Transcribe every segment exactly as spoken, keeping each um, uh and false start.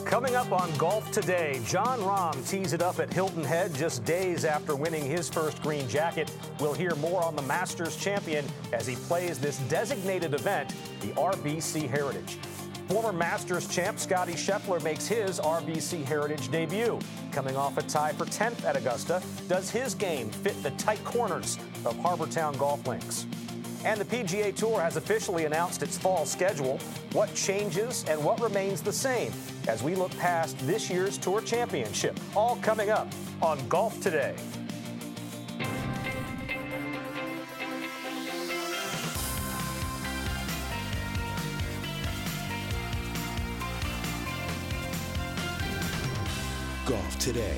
Coming up on Golf Today, Jon Rahm tees it up at Hilton Head just days after winning his first green jacket. We'll hear more on the Masters champion as he plays this designated event, the R B C Heritage. Former Masters champ Scottie Scheffler makes his R B C Heritage debut. Coming off a tie for tenth at Augusta, does his game fit the tight corners of Harbortown Golf Links? And the P G A Tour has officially announced its fall schedule. What changes and what remains the same as we look past this year's Tour Championship? All coming up on Golf Today. Golf Today.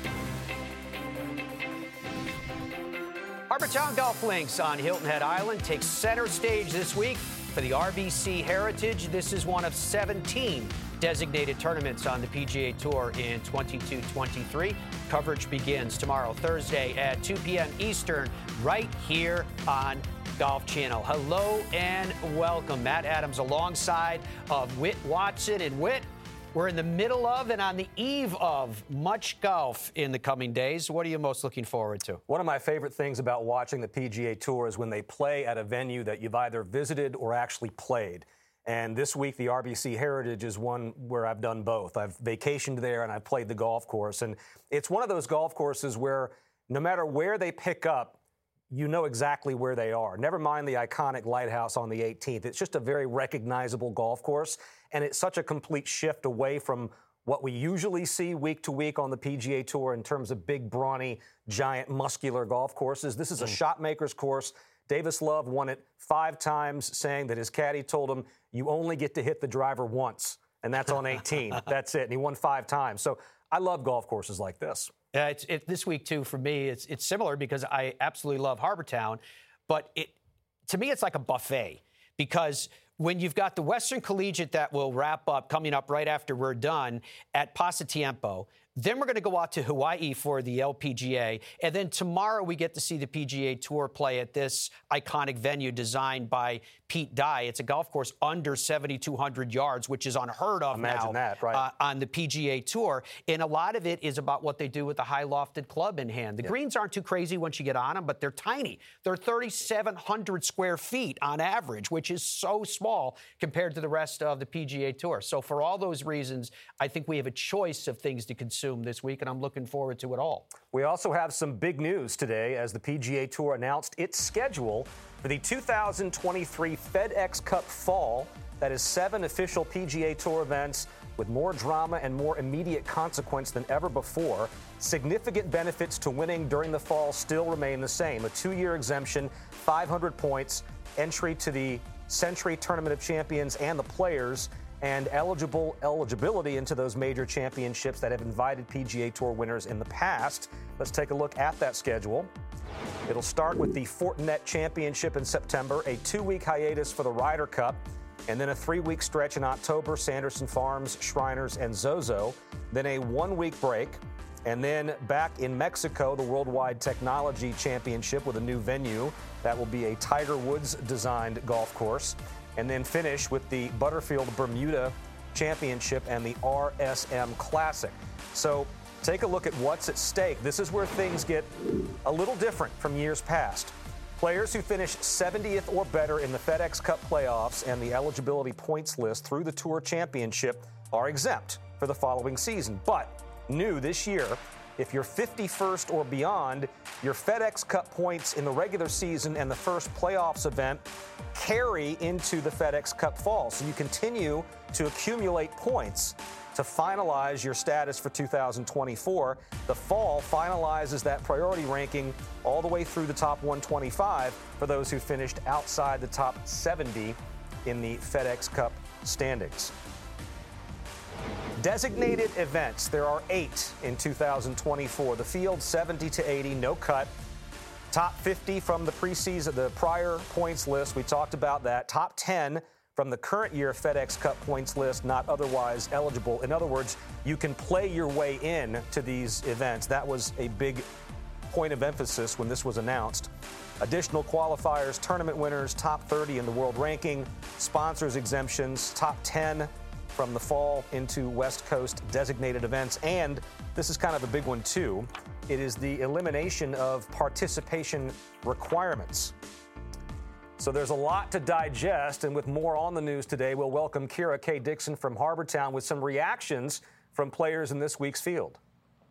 Harbortown Golf Links on Hilton Head Island takes center stage this week for the R B C Heritage. This is one of seventeen designated tournaments on the P G A Tour in twenty-two twenty-three. Coverage begins tomorrow, Thursday at two p.m. Eastern, right here on Golf Channel. Hello and welcome. Matt Adams alongside of Whit Watson. And Whit, we're in the middle of and on the eve of much golf in the coming days. What are you most looking forward to? One of my favorite things about watching the P G A Tour is when they play at a venue that you've either visited or actually played. And this week, the R B C Heritage is one where I've done both. I've vacationed there and I've played the golf course. And it's one of those golf courses where no matter where they pick up, you know exactly where they are. Never mind the iconic lighthouse on the eighteenth. It's just a very recognizable golf course. And it's such a complete shift away from what we usually see week to week on the P G A Tour in terms of big, brawny, giant, muscular golf courses. This is a mm. shot maker's course. Davis Love won it five times, saying that his caddy told him, you only get to hit the driver once, and that's on eighteen. That's it. And he won five times. So I love golf courses like this. Yeah, it's, it, this week, too, for me, it's it's similar because I absolutely love Harbortown. But it to me, it's like a buffet because when you've got the Western Collegiate that will wrap up, coming up right after we're done at Pasatiempo, then we're going to go out to Hawaii for the L P G A, and then tomorrow we get to see the P G A Tour play at this iconic venue designed by Pete Dye. It's a golf course under seventy-two hundred yards, which is unheard of Imagine now that, right. uh, on the P G A Tour. And a lot of it is about what they do with the high-lofted club in hand. The yeah. greens aren't too crazy once you get on them, but they're tiny. They're thirty-seven hundred square feet on average, which is so small compared to the rest of the P G A Tour. So for all those reasons, I think we have a choice of things to consume this week, and I'm looking forward to it all. We also have some big news today as the P G A Tour announced its schedule for the two thousand twenty-three FedEx Cup Fall. That is seven official P G A Tour events with more drama and more immediate consequence than ever before. Significant benefits to winning during the fall still remain the same. A two-year exemption, five hundred points, entry to the Century Tournament of Champions and the Players, and eligible eligibility into those major championships that have invited P G A Tour winners in the past. Let's take a look at that schedule. It'll start with the Fortinet Championship in September, a two-week hiatus for the Ryder Cup, and then a three-week stretch in October, Sanderson Farms, Shriners, and Zozo. Then a one-week break, and then back in Mexico, the Worldwide Technology Championship with a new venue. That will be a Tiger Woods-designed golf course. And then finish with the Butterfield Bermuda Championship and the R S M Classic. So take a look at what's at stake. This is where things get a little different from years past. Players who finish seventieth or better in the FedEx Cup playoffs and the eligibility points list through the Tour Championship are exempt for the following season. But new this year, if you're fifty-first or beyond, your FedEx Cup points in the regular season and the first playoffs event carry into the FedEx Cup Fall. So you continue to accumulate points to finalize your status for two thousand twenty-four. The Fall finalizes that priority ranking all the way through the top one twenty-five for those who finished outside the top seventy in the FedEx Cup standings. Designated events, there are eight in two thousand twenty-four. The field seventy to eighty, no cut. Top fifty from the preseason, the prior points list, we talked about that. Top ten from the current year FedEx Cup points list, not otherwise eligible. In other words, you can play your way in to these events. That was a big point of emphasis when this was announced. Additional qualifiers, tournament winners, top thirty in the world ranking, sponsors exemptions, top ten from the fall into West Coast designated events. And this is kind of a big one, too. It is the elimination of participation requirements. So there's a lot to digest, and with more on the news today, we'll welcome Kira K. Dixon from Harbortown with some reactions from players in this week's field.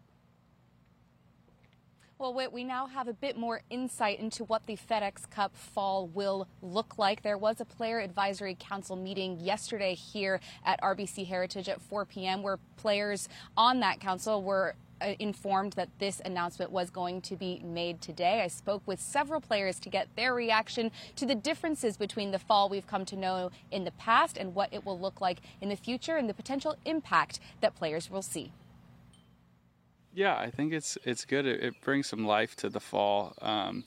Well, Whit, we now have a bit more insight into what the FedEx Cup fall will look like. There was a Player Advisory Council meeting yesterday here at R B C Heritage at four p.m. where players on that council were uh, informed that this announcement was going to be made today. I spoke with several players to get their reaction to the differences between the fall we've come to know in the past and what it will look like in the future and the potential impact that players will see. Yeah, I think it's it's good. It, it brings some life to the fall. Um,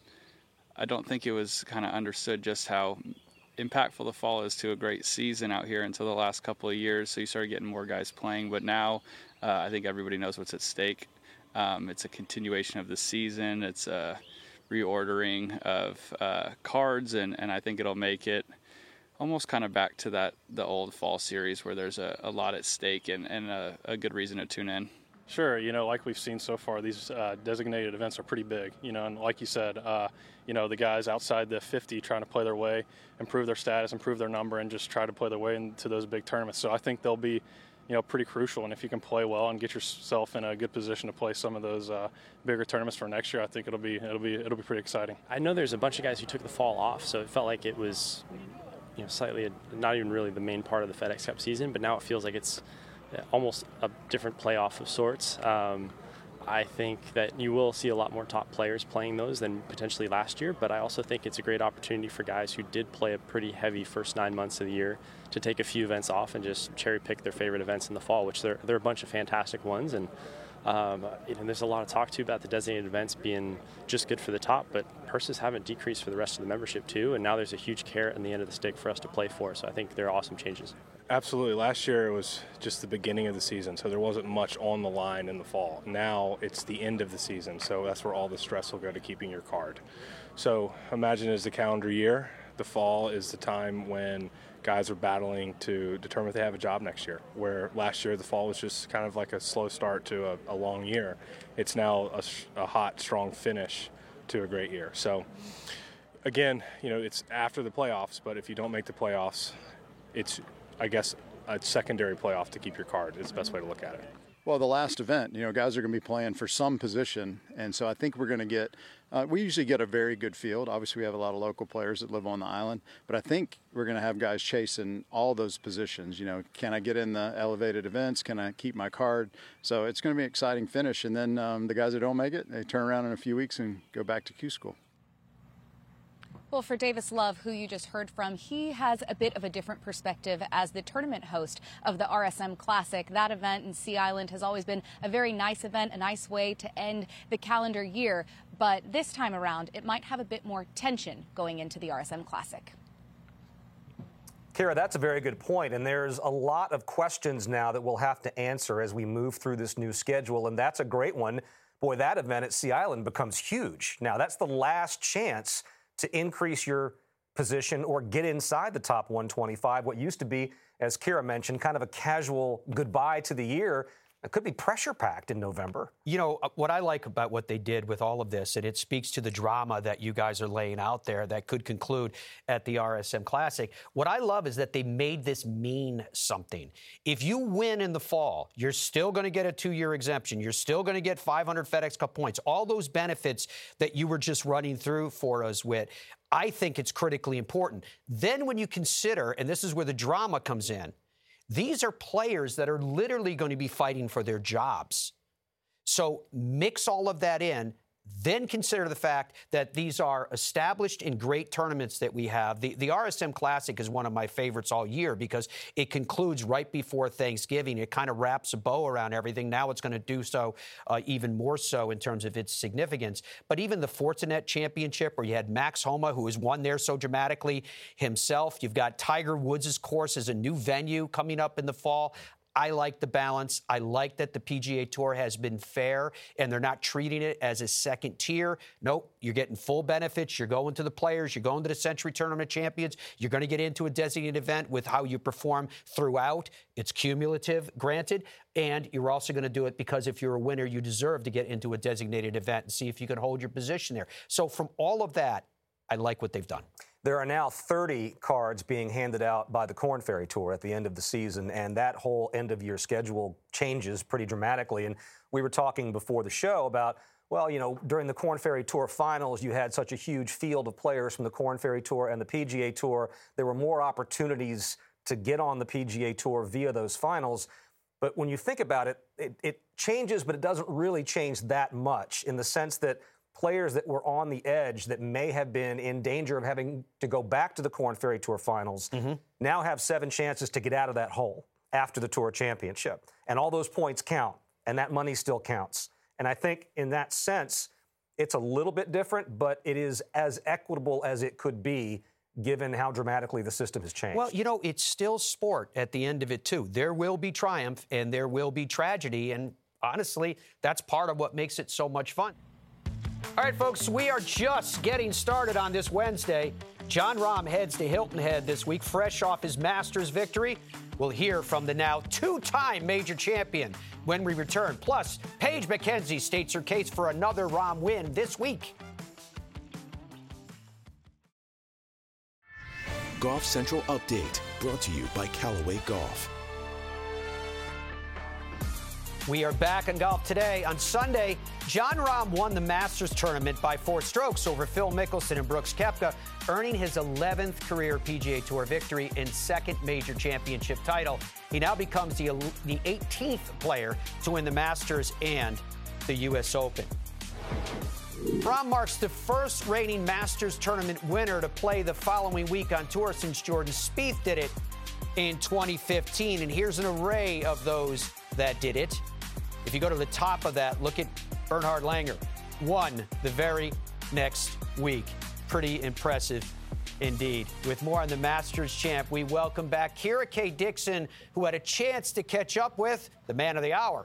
I don't think it was kind of understood just how impactful the fall is to a great season out here until the last couple of years. So you started getting more guys playing, but now uh, I think everybody knows what's at stake. Um, it's a continuation of the season. It's a reordering of uh, cards, and, and I think it'll make it almost kind of back to that the old fall series where there's a, a lot at stake and, and a, a good reason to tune in. Sure, you know, like we've seen so far, these uh, designated events are pretty big, you know, and like you said, uh, you know, the guys outside the fifty trying to play their way, improve their status, improve their number, and just try to play their way into those big tournaments. So I think they'll be, you know, pretty crucial, and if you can play well and get yourself in a good position to play some of those uh, bigger tournaments for next year, I think it'll be it'll be it'll be pretty exciting. I know there's a bunch of guys who took the fall off, so it felt like it was, you know, slightly a, not even really the main part of the FedEx Cup season, but now it feels like it's almost a different playoff of sorts. Um, I think that you will see a lot more top players playing those than potentially last year, but I also think it's a great opportunity for guys who did play a pretty heavy first nine months of the year to take a few events off and just cherry pick their favorite events in the fall, which there, there are a bunch of fantastic ones. And um, you know, there's a lot of talk too about the designated events being just good for the top, but purses haven't decreased for the rest of the membership too, and now there's a huge carrot in the end of the stick for us to play for. So I think they're awesome changes. Absolutely. Last year it was just the beginning of the season, so there wasn't much on the line in the fall. Now it's the end of the season, so that's where all the stress will go to keeping your card. So imagine as the calendar year, the fall is the time when guys are battling to determine if they have a job next year, where last year the fall was just kind of like a slow start to a, a long year. It's now a, a hot, strong finish to a great year. So again, you know, it's after the playoffs, but if you don't make the playoffs, it's, I guess, a secondary playoff to keep your card. It's the best way to look at it. Well, the last event, you know, guys are going to be playing for some position, and so I think we're going to get uh, – we usually get a very good field. Obviously, we have a lot of local players that live on the island, but I think we're going to have guys chasing all those positions. You know, can I get in the elevated events? Can I keep my card? So it's going to be an exciting finish, and then um, the guys that don't make it, they turn around in a few weeks and go back to Q School. Well, for Davis Love, who you just heard from, he has a bit of a different perspective as the tournament host of the R S M Classic. That event in Sea Island has always been a very nice event, a nice way to end the calendar year. But this time around, it might have a bit more tension going into the R S M Classic. Kira, that's a very good point, and there's a lot of questions now that we'll have to answer as we move through this new schedule, and that's a great one. Boy, that event at Sea Island becomes huge. Now, that's the last chance to increase your position or get inside the top one twenty-five. What used to be, as Kira mentioned, kind of a casual goodbye to the year. It could be pressure-packed in November. You know, what I like about what they did with all of this, and it speaks to the drama that you guys are laying out there that could conclude at the R S M Classic. What I love is that they made this mean something. If you win in the fall, you're still going to get a two-year exemption. You're still going to get five hundred FedEx Cup points. All those benefits that you were just running through for us, Whit, I think it's critically important. Then when you consider, and this is where the drama comes in, these are players that are literally going to be fighting for their jobs. So mix all of that in, then consider the fact that these are established in great tournaments that we have. The, the R S M Classic is one of my favorites all year because it concludes right before Thanksgiving. It kind of wraps a bow around everything. Now it's going to do so uh, even more so in terms of its significance. But even the Fortinet Championship, where you had Max Homa, who has won there so dramatically himself. You've got Tiger Woods' course as a new venue coming up in the fall. I like the balance. I like that the P G A Tour has been fair and they're not treating it as a second tier. Nope, you're getting full benefits. You're going to the Players. You're going to the Century Tournament Champions. You're going to get into a designated event with how you perform throughout. It's cumulative, granted. And you're also going to do it because if you're a winner, you deserve to get into a designated event and see if you can hold your position there. So from all of that, I like what they've done. There are now thirty cards being handed out by the Korn Ferry Tour at the end of the season, and that whole end-of-year schedule changes pretty dramatically. And we were talking before the show about, well, you know, during the Korn Ferry Tour finals, you had such a huge field of players from the Korn Ferry Tour and the P G A Tour. There were more opportunities to get on the P G A Tour via those finals. But when you think about it, it, it changes, but it doesn't really change that much in the sense that players that were on the edge that may have been in danger of having to go back to the Korn Ferry Tour finals mm-hmm. now have seven chances to get out of that hole after the Tour Championship. And all those points count, and that money still counts. And I think in that sense, it's a little bit different, but it is as equitable as it could be given how dramatically the system has changed. Well, you know, it's still sport at the end of it, too. There will be triumph and there will be tragedy. And honestly, that's part of what makes it so much fun. All right, folks, we are just getting started on this Wednesday. Jon Rahm heads to Hilton Head this week, fresh off his Masters victory. We'll hear from the now two-time major champion when we return. Plus, Paige McKenzie states her case for another Rahm win this week. Golf Central Update, brought to you by Callaway Golf. We are back on Golf Today. On Sunday, Jon Rahm won the Masters tournament by four strokes over Phil Mickelson and Brooks Koepka, earning his eleventh career P G A Tour victory and second major championship title. He now becomes the, the eighteenth player to win the Masters and the U S Open. Rahm marks the first reigning Masters tournament winner to play the following week on tour since Jordan Spieth did it in twenty fifteen. And here's an array of those that did it. If you go to the top of that, look at Bernhard Langer. Won the very next week. Pretty impressive indeed. With more on the Masters champ, we welcome back Kira K. Dixon, who had a chance to catch up with the man of the hour.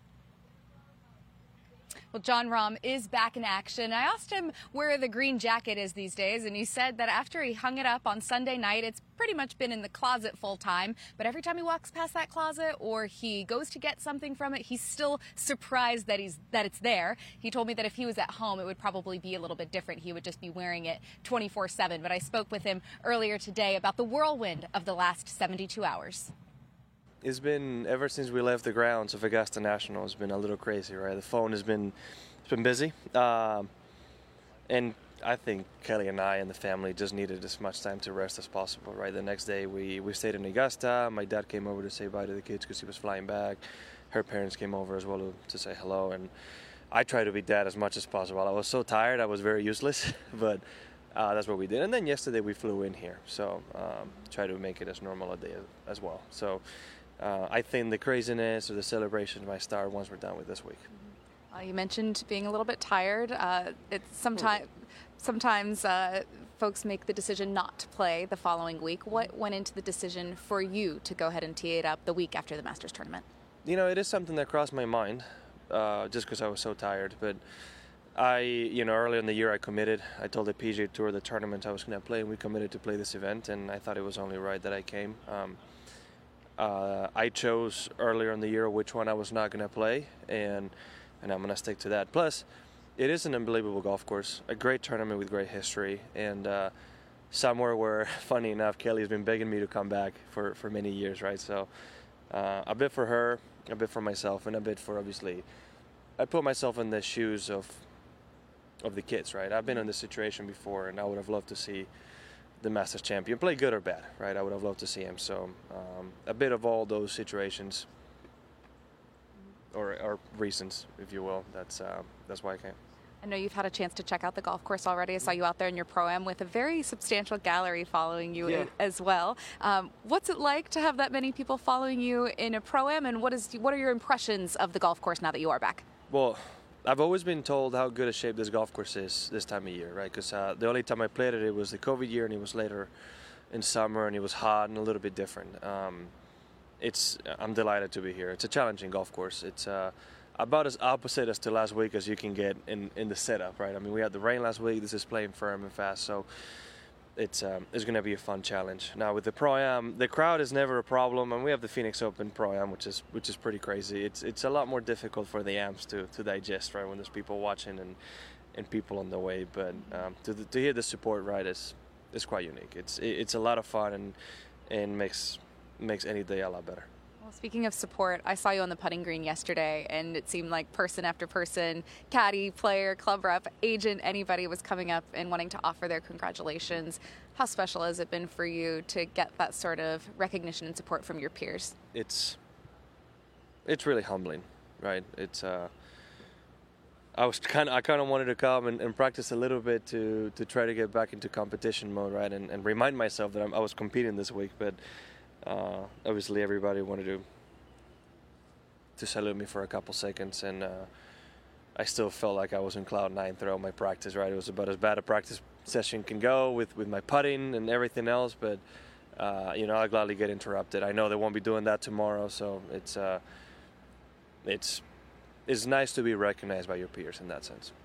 Well, Jon Rahm is back in action. I asked him where the green jacket is these days, and he said that after he hung it up on Sunday night, it's pretty much been in the closet full time. But every time he walks past that closet or he goes to get something from it, he's still surprised that he's that it's there. He told me that if he was at home, it would probably be a little bit different. He would just be wearing it twenty-four seven. But I spoke with him earlier today about the whirlwind of the last seventy-two hours. It's been, ever since we left the grounds of Augusta National, it's been a little crazy, right? The phone has been, it's been busy. Um, and I think Kelly and I and the family just needed as much time to rest as possible, right? The next day we, we stayed in Augusta. My dad came over to say bye to the kids because he was flying back. Her parents came over as well to, to say hello. And I tried to be dad as much as possible. I was so tired, I was very useless, but uh, that's what we did. And then yesterday we flew in here, so um, try to make it as normal a day as well. So. Uh, I think the craziness or the celebration might start once we're done with this week. Uh, you mentioned being a little bit tired. Uh, it's sometimes sometimes uh, folks make the decision not to play the following week. What went into the decision for you to go ahead and tee it up the week after the Masters tournament? You know, it is something that crossed my mind uh, just because I was so tired. But I, you know, earlier in the year I committed. I told the P G A Tour the tournament I was going to play, and we committed to play this event, and I thought it was only right that I came. Um, Uh, I chose earlier in the year which one I was not going to play, and and I'm going to stick to that. Plus, it is an unbelievable golf course, a great tournament with great history, and uh, somewhere where, funny enough, Kelly's been begging me to come back for, for many years, right? So uh, a bit for her, a bit for myself, and a bit for, obviously, I put myself in the shoes of of the kids, right? I've been in this situation before, and I would have loved to see the Masters champion play good or bad, right? I would have loved to see him. So um, a bit of all those situations or, or reasons, if you will. That's uh, that's why I came. I know you've had a chance to check out the golf course already. I saw you out there in your Pro-Am with a very substantial gallery following you yeah. as well. Um, what's it like to have that many people following you in a Pro-Am, and what is what are your impressions of the golf course now that you are back? Well, I've always been told how good a shape this golf course is this time of year, right? Because uh, the only time I played it, it was the COVID year, and it was later in summer, and it was hot and a little bit different. Um, it's I'm delighted to be here. It's a challenging golf course. It's uh, about as opposite as to last week as you can get in, in the setup, right? I mean, we had the rain last week. This is playing firm and fast, so it's um, it's going to be a fun challenge. Now with the Pro-Am, the crowd is never a problem, and we have the Phoenix Open Pro-Am, which is which is pretty crazy. It's it's a lot more difficult for the amps to to digest, right? When there's people watching and and people on the way, but um, to to hear the support, right, is is quite unique. It's it's a lot of fun and and makes makes any day a lot better. Well, speaking of support, I saw you on the putting green yesterday, and it seemed like person after person, caddy, player, club rep, agent, anybody was coming up and wanting to offer their congratulations. How special has it been for you to get that sort of recognition and support from your peers? It's it's really humbling, right? It's uh, I was kind of I kind of wanted to come and, and practice a little bit to to try to get back into competition mode, right, and, and remind myself that I'm, I was competing this week, but. Uh, obviously, everybody wanted to to salute me for a couple seconds, and uh, I still felt like I was in cloud nine throughout my practice. Right, it was about as bad a practice session can go with, with my putting and everything else. But uh, you know, I'll gladly get interrupted. I know they won't be doing that tomorrow, so it's uh, it's it's nice to be recognized by your peers in that sense.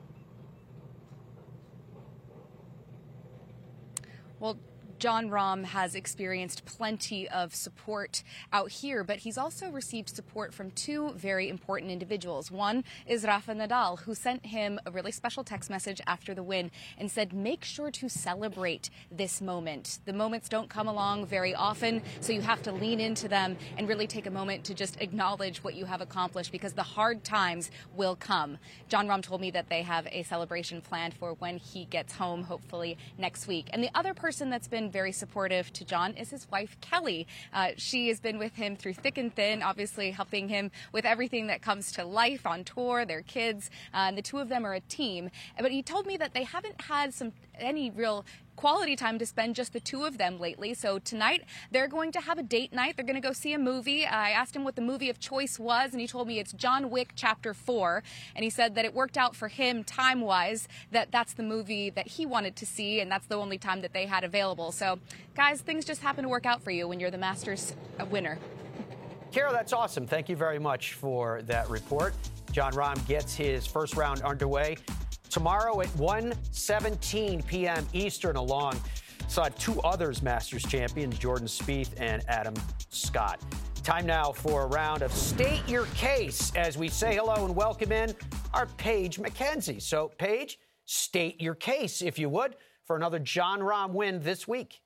Well, Jon Rahm has experienced plenty of support out here, but he's also received support from two very important individuals. One is Rafa Nadal, who sent him a really special text message after the win and said, make sure to celebrate this moment. The moments don't come along very often, so you have to lean into them and really take a moment to just acknowledge what you have accomplished, because the hard times will come. Jon Rahm told me that they have a celebration planned for when he gets home, hopefully next week. And the other person that's been very supportive to Jon is his wife, Kelly. Uh, she has been with him through thick and thin, obviously helping him with everything that comes to life on tour, their kids, uh, and the two of them are a team. But he told me that they haven't had some any real quality time to spend, just the two of them lately. So tonight they're going to have a date night. They're going to go see a movie. I asked him what the movie of choice was, and he told me it's John Wick Chapter four. And he said that it worked out for him time-wise, that that's the movie that he wanted to see, and that's the only time that they had available. So, guys, things just happen to work out for you when you're the Masters winner. Kara, that's awesome. Thank you very much for that report. Jon Rahm gets his first round underway tomorrow at one seventeen p.m. Eastern, alongside two others Masters champions, Jordan Spieth and Adam Scott. Time now for a round of State Your Case, as we say hello and welcome in our Paige McKenzie. So, Paige, state your case, if you would, for another Jon Rahm win this week.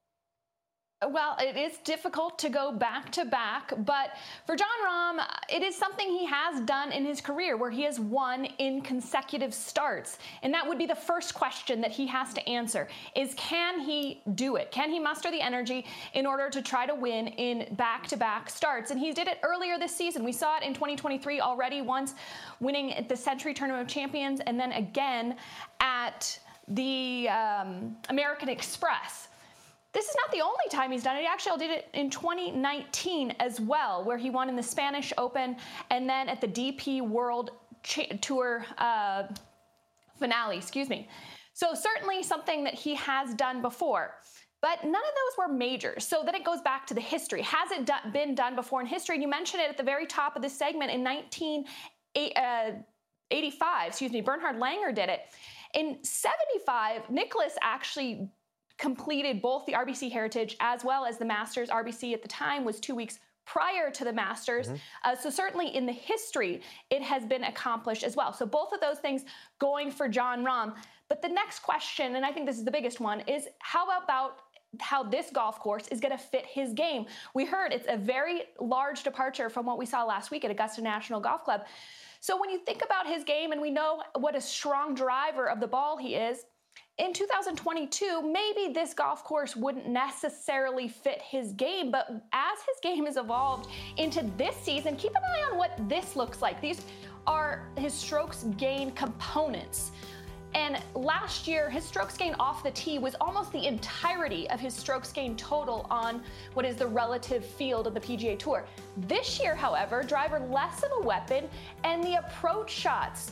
Well, it is difficult to go back to back, but for Jon Rahm, it is something he has done in his career where he has won in consecutive starts. And that would be the first question that he has to answer is, can he do it? Can he muster the energy in order to try to win in back-to-back starts? And he did it earlier this season. We saw it in twenty twenty-three already, once winning at the Century Tournament of Champions and then again at the um, American Express. This is not the only time he's done it. He actually did it in twenty nineteen as well, where he won in the Spanish Open and then at the D P World Tour uh, finale, excuse me. So certainly something that he has done before. But none of those were majors. So then it goes back to the history. Has it do- been done before in history? And you mentioned it at the very top of this segment in nineteen eighty-five, excuse me, Bernhard Langer did it. In seventy-five, Nicklaus actually completed both the R B C Heritage as well as the Masters. R B C at the time was two weeks prior to the Masters. Mm-hmm. Uh, so certainly in the history, it has been accomplished as well. So both of those things going for Jon Rahm. But the next question, and I think this is the biggest one, is how about how this golf course is going to fit his game? We heard it's a very large departure from what we saw last week at Augusta National Golf Club. So when you think about his game, and we know what a strong driver of the ball he is, in two thousand twenty-two, maybe this golf course wouldn't necessarily fit his game, but as his game has evolved into this season, keep an eye on what this looks like. These are his strokes gain components. And last year, his strokes gain off the tee was almost the entirety of his strokes gain total on what is the relative field of the P G A Tour. This year, however, driver less of a weapon, and the approach shots,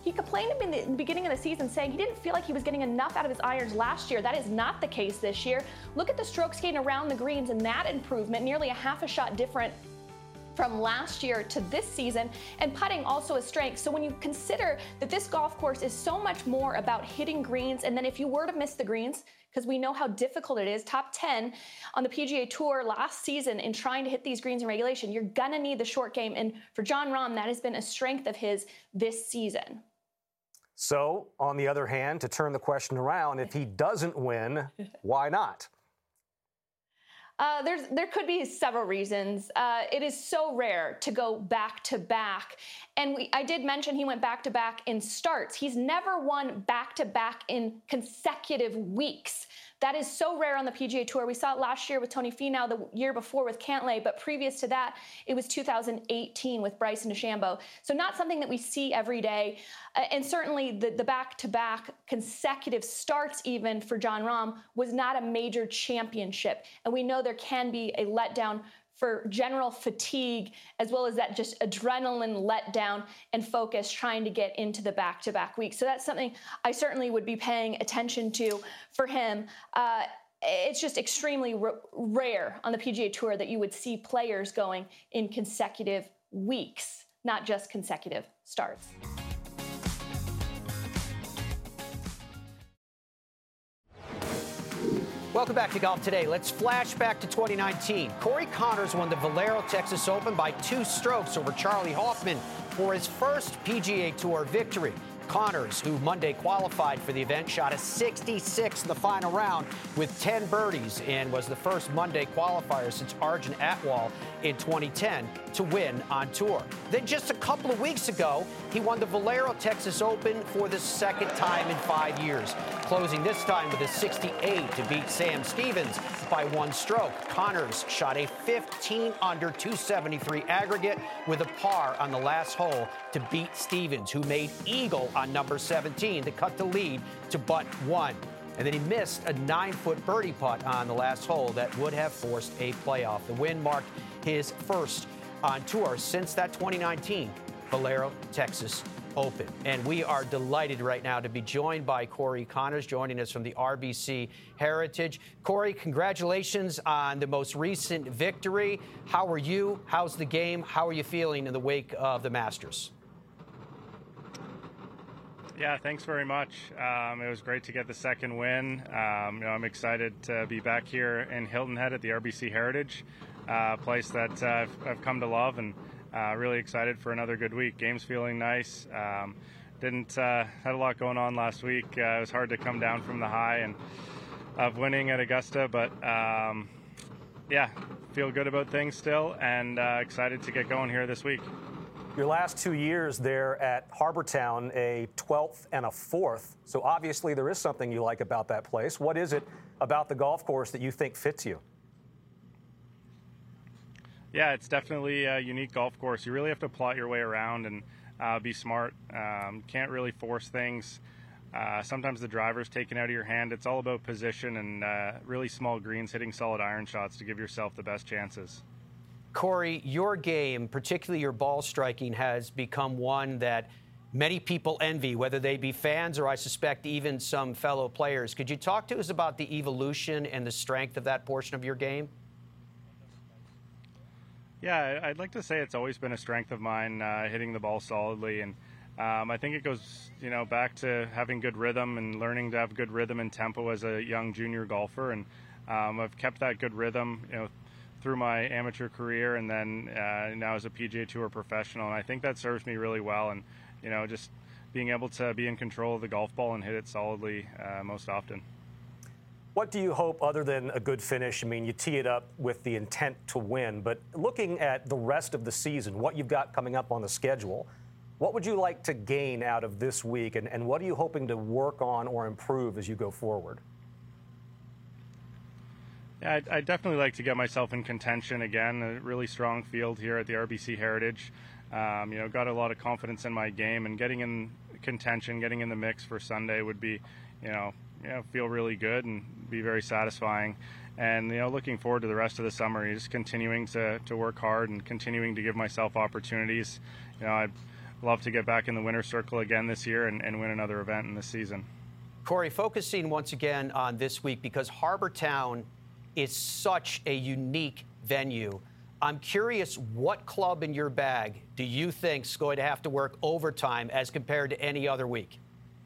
He complained in the beginning of the season saying he didn't feel like he was getting enough out of his irons last year. That is not the case this year. Look at the strokes gained around the greens and that improvement, nearly a half a shot different from last year to this season, and putting also a strength. So when you consider that this golf course is so much more about hitting greens, and then if you were to miss the greens, because we know how difficult it is, top ten on the P G A Tour last season in trying to hit these greens in regulation, you're gonna need the short game. And for Jon Rahm, that has been a strength of his this season. So, on the other hand, to turn the question around, if he doesn't win, why not? Uh, there's, there could be several reasons. Uh, it is so rare to go back to back. And we, I did mention he went back to back in starts. He's never won back to back in consecutive weeks. That is so rare on the P G A Tour. We saw it last year with Tony Finau, the year before with Cantlay, but previous to that, it was two thousand eighteen with Bryson DeChambeau. So not something that we see every day. Uh, and certainly the, the back-to-back consecutive starts even for Jon Rahm was not a major championship. And we know there can be a letdown for general fatigue, as well as that just adrenaline letdown and focus trying to get into the back-to-back week. So that's something I certainly would be paying attention to for him. Uh, it's just extremely r- rare on the P G A Tour that you would see players going in consecutive weeks, not just consecutive starts. Welcome back to Golf Today. Let's flash back to twenty nineteen. Corey Conners won the Valero Texas Open by two strokes over Charlie Hoffman for his first P G A Tour victory. Conners, who Monday qualified for the event, shot a sixty-six in the final round with ten birdies and was the first Monday qualifier since Arjun Atwal in twenty ten to win on tour. Then just a couple of weeks ago, he won the Valero Texas Open for the second time in five years, closing this time with a sixty-eight to beat Sam Stevens by one stroke. Conners shot a fifteen under two seventy-three aggregate with a par on the last hole to beat Stevens, who made eagle on number seventeen to cut the lead to but one. And then he missed a nine-foot birdie putt on the last hole that would have forced a playoff. The win marked his first on tour since that twenty nineteen Valero Texas Open. And we are delighted right now to be joined by Corey Conners, joining us from the R B C Heritage. Corey, congratulations on the most recent victory. How are you? How's the game? How are you feeling in the wake of the Masters? Yeah, thanks very much. Um, it was great to get the second win. Um, you know, I'm excited to be back here in Hilton Head at the R B C Heritage, a uh, place that uh, I've, I've come to love, and uh, really excited for another good week. Game's feeling nice. Um, didn't uh, had a lot going on last week. Uh, it was hard to come down from the high and of winning at Augusta, but um, yeah, feel good about things still, and uh, excited to get going here this week. Your last two years there at Harbour Town, a twelfth and a fourth. So obviously there is something you like about that place. What is it about the golf course that you think fits you? Yeah, it's definitely a unique golf course. You really have to plot your way around and uh, be smart. Um, can't really force things. Uh, sometimes the driver's taken out of your hand. It's all about position and uh, really small greens, hitting solid iron shots to give yourself the best chances. Corey, your game, particularly your ball striking, has become one that many people envy, whether they be fans or I suspect even some fellow players. Could you talk to us about the evolution and the strength of that portion of your game? Yeah, I'd like to say it's always been a strength of mine, uh, hitting the ball solidly. And um, I think it goes, you know, back to having good rhythm and learning to have good rhythm and tempo as a young junior golfer. And um, I've kept that good rhythm, you know, through my amateur career, and then uh, now as a P G A Tour professional. And I think that serves me really well. And, you know, just being able to be in control of the golf ball and hit it solidly uh, most often. What do you hope other than a good finish? I mean, you tee it up with the intent to win, but looking at the rest of the season, what you've got coming up on the schedule, what would you like to gain out of this week, and, and what are you hoping to work on or improve as you go forward? Yeah, I'd, I'd definitely like to get myself in contention again. A really strong field here at the R B C Heritage. Um, you know, got a lot of confidence in my game, and getting in contention, getting in the mix for Sunday would be, you know, you know, feel really good and be very satisfying. And, you know, looking forward to the rest of the summer, just continuing to, to work hard and continuing to give myself opportunities. You know, I love to get back in the winner's circle again this year and, and win another event in this season. Corey, focusing once again on this week, because Harbour Town is such a unique venue. I'm curious, what club in your bag do you think is going to have to work overtime as compared to any other week?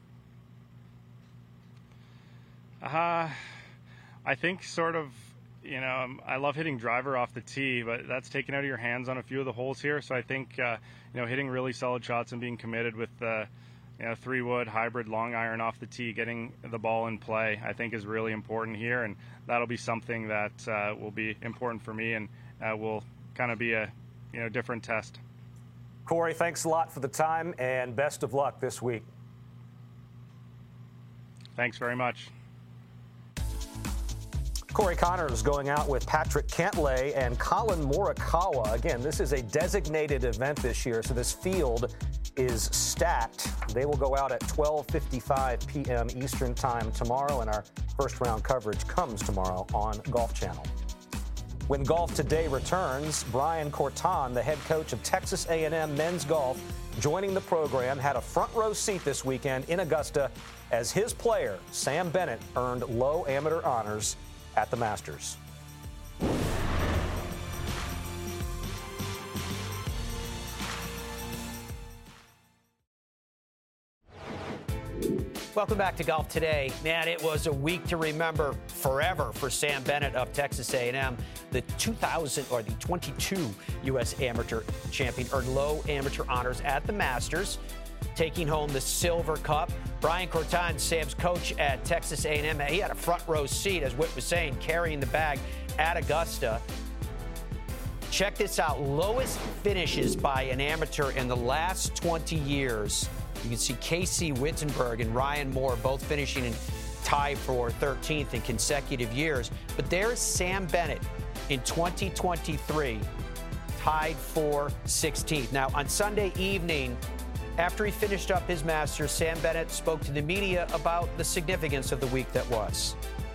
Uh, I think sort of, you know, I love hitting driver off the tee, but that's taken out of your hands on a few of the holes here. So I think, uh, you know, hitting really solid shots and being committed with, uh, you know, three wood, hybrid, long iron off the tee, getting the ball in play, I think is really important here. And that'll be something that uh, will be important for me and uh, will kind of be a, you know, different test. Corey, thanks a lot for the time and best of luck this week. Thanks very much. Corey Connors going out with Patrick Cantlay and Colin Morikawa. Again, this is a designated event this year, so this field is stacked. They will go out at twelve fifty-five p.m. Eastern Time tomorrow, and our first round coverage comes tomorrow on Golf Channel. When Golf Today returns, Brian Corton, the head coach of Texas A and M men's golf, joining the program, had a front row seat this weekend in Augusta as his player, Sam Bennett, earned low amateur honors at the Masters. Welcome back to Golf Today. Man, it was a week to remember forever for Sam Bennett of Texas A and M. The two thousand or the twenty-two U S Amateur Champion earned low amateur honors at the Masters, taking home the Silver Cup. Brian Corton, Sam's coach at Texas A and M, he had a front row seat, as Whit was saying, carrying the bag at Augusta. Check this out. Lowest finishes by an amateur in the last twenty years. You can see Casey Wittenberg and Ryan Moore both finishing in tie for thirteenth in consecutive years. But there's Sam Bennett in twenty twenty-three, tied for sixteenth. Now, on Sunday evening, after he finished up his Masters, Sam Bennett spoke to the media about the significance of the week that was.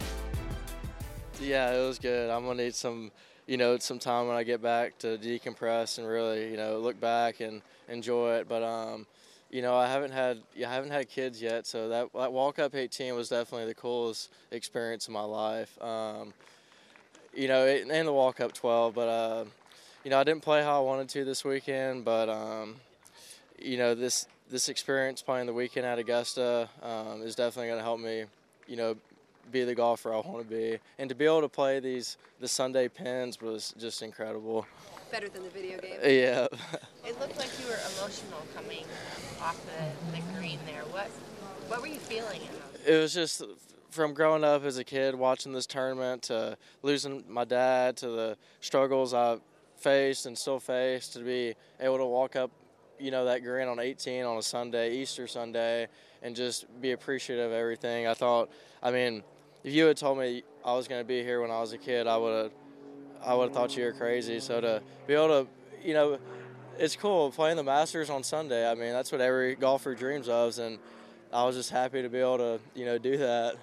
Yeah, it was good. I'm going to need some, you know, some time when I get back to decompress and really, you know, look back and enjoy it. But, um, you know, I haven't had I haven't had kids yet, so that, that Walk Up eighteen was definitely the coolest experience of my life. Um, you know, it, and the Walk Up twelve, but, uh, you know, I didn't play how I wanted to this weekend, but, um, you know, this this experience playing the weekend at Augusta um, is definitely going to help me, you know, be the golfer I want to be. And to be able to play these the Sunday pins was just incredible. Better than the video game. Yeah. It looked like you were emotional coming off the, the green there. What what were you feeling in those? It was just from growing up as a kid, watching this tournament, to losing my dad, to the struggles I faced and still face, to be able to walk up, you know, that green on eighteen on a Sunday, Easter Sunday, and just be appreciative of everything. I thought, I mean, if you had told me I was going to be here when I was a kid, I would have I would have thought you were crazy. So to be able to, you know, it's cool playing the Masters on Sunday. I mean, that's what every golfer dreams of, and I was just happy to be able to, you know, do that.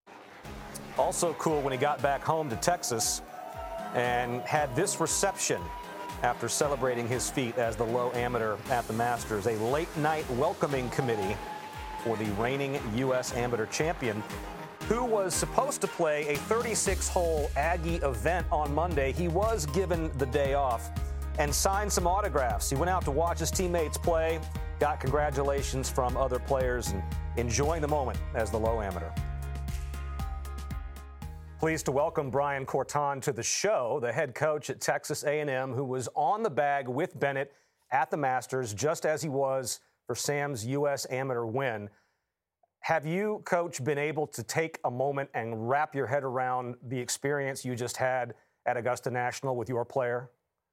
Also cool when he got back home to Texas and had this reception after celebrating his feat as the low amateur at the Masters. A late-night welcoming committee for the reigning U S Amateur champion, who was supposed to play a thirty-six hole Aggie event on Monday. He was given the day off and signed some autographs. He went out to watch his teammates play, got congratulations from other players, and enjoying the moment as the low amateur. Pleased to welcome Brian Corton to the show, the head coach at Texas A and M, who was on the bag with Bennett at the Masters, just as he was for Sam's U S Amateur win. Have you, Coach, been able to take a moment and wrap your head around the experience you just had at Augusta National with your player?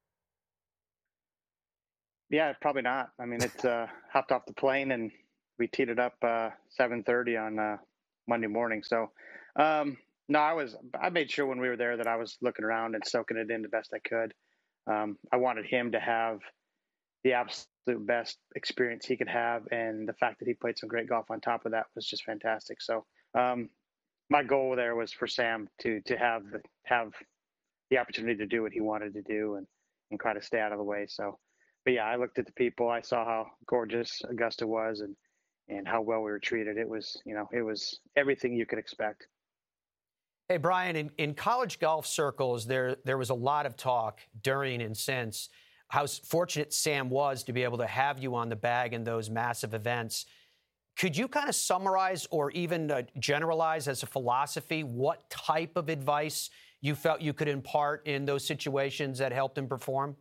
Yeah, probably not. I mean, it's uh, hopped off the plane and we teed it up uh, seven thirty on uh, Monday morning. So, um, no, I was. I made sure when we were there that I was looking around and soaking it in the best I could. Um, I wanted him to have the absolute best experience he could have, and the fact that he played some great golf on top of that was just fantastic. So, um, my goal there was for Sam to to have the, have the opportunity to do what he wanted to do and and try to stay out of the way. So, but yeah, I looked at the people. I saw how gorgeous Augusta was, and and how well we were treated. It was, you know, it was everything you could expect. Hey, Brian, in, in college golf circles, there there was a lot of talk during and since how fortunate Sam was to be able to have you on the bag in those massive events. Could you kind of summarize or even uh, generalize as a philosophy what type of advice you felt you could impart in those situations that helped him perform?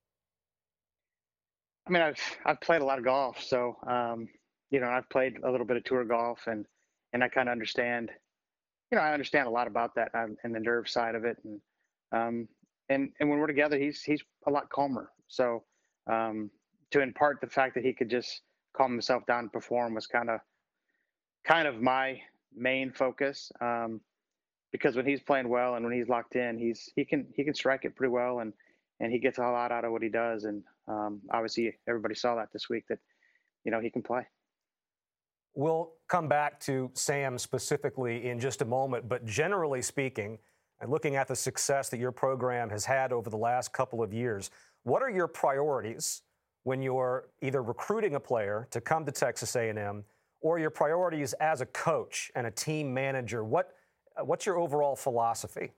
I mean, I've I've played a lot of golf, so um, you know, I've played a little bit of tour golf, and and I kind of understand. You know, I understand a lot about that um, and the nerve side of it, and um, and and when we're together, he's he's a lot calmer. So um, to impart the fact that he could just calm himself down and perform was kind of kind of my main focus. Um, because when he's playing well and when he's locked in, he's he can he can strike it pretty well, and and he gets a lot out of what he does. And um, obviously, everybody saw that this week that you know he can play. We'll come back to Sam specifically in just a moment, but generally speaking, and looking at the success that your program has had over the last couple of years, what are your priorities when you're either recruiting a player to come to Texas A and M or your priorities as a coach and a team manager? What What's your overall philosophy?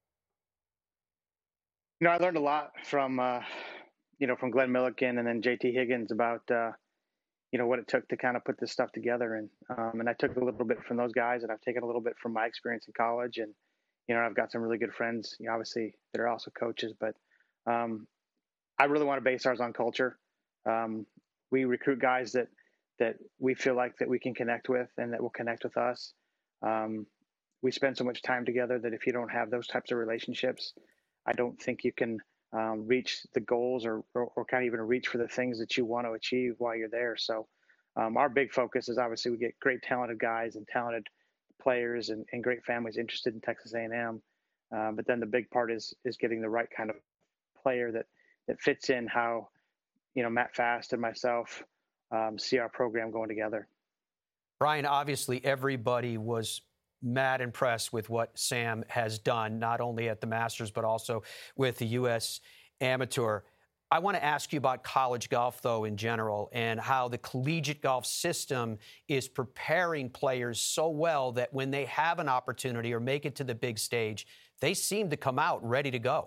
You know, I learned a lot from, uh, you know, from Glenn Milliken and then J T Higgins about, uh, you know, what it took to kind of put this stuff together. And, um, and I took a little bit from those guys, and I've taken a little bit from my experience in college. And, you know, I've got some really good friends, you know, obviously, that are also coaches, but um, I really want to base ours on culture. Um, we recruit guys that, that we feel like that we can connect with and that will connect with us. Um, we spend so much time together that if you don't have those types of relationships, I don't think you can um, reach the goals or, or, or kind of even reach for the things that you want to achieve while you're there. So um, our big focus is obviously we get great talented guys and talented players and, and great families interested in Texas A and M. Uh, but then the big part is is getting the right kind of player that that fits in how, you know, Matt Fast and myself um, see our program going together. Brian, obviously everybody was mad impressed with what Sam has done, not only at the Masters, but also with the U S Amateur. I want to ask you about college golf, though, in general, and how the collegiate golf system is preparing players so well that when they have an opportunity or make it to the big stage, they seem to come out ready to go.